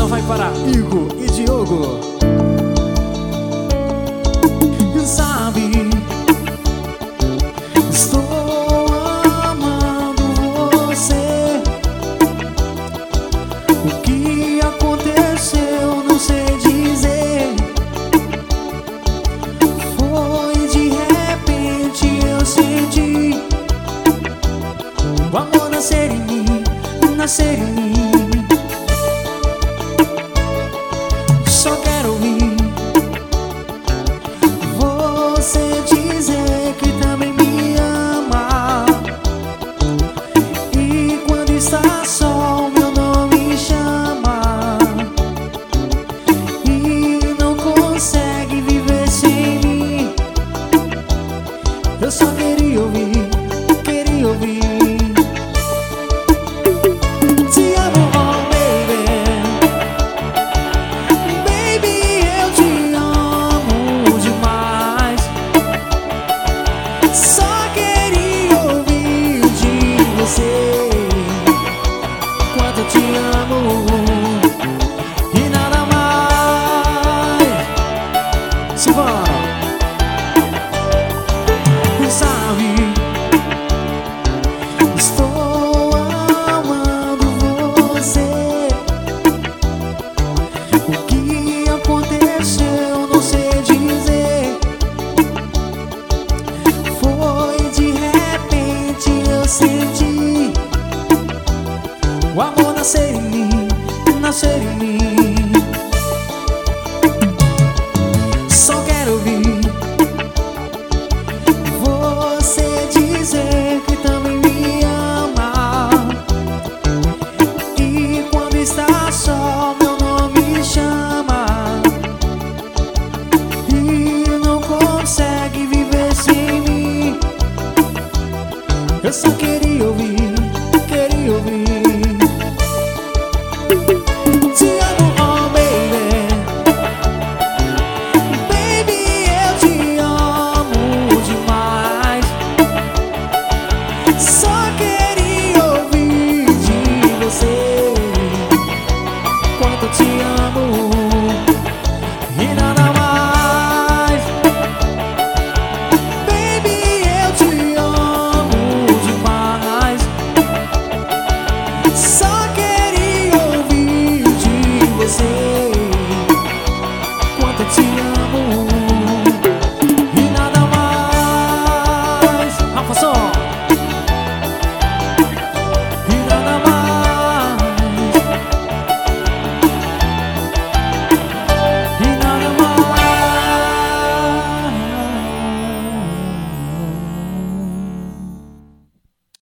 vai para Igor e Diogo. Sabe, estou amando você. O que aconteceu não sei dizer. Foi de repente eu senti o amor nascer em mim, nascer em mim. Só quero ouvir você dizer que também me ama. E quando está só, meu nome chama. E não consegue viver sem mim. Eu só queria ouvir, queria ouvir. Te amo, oh baby. Baby, eu te amo demais. Só queria ouvir de você quanto eu te amo e nada mais. Simbora. Sabe, estou amando você. O que aconteceu não sei dizer. Foi de repente eu senti o amor nascer em mim, nascer em mim.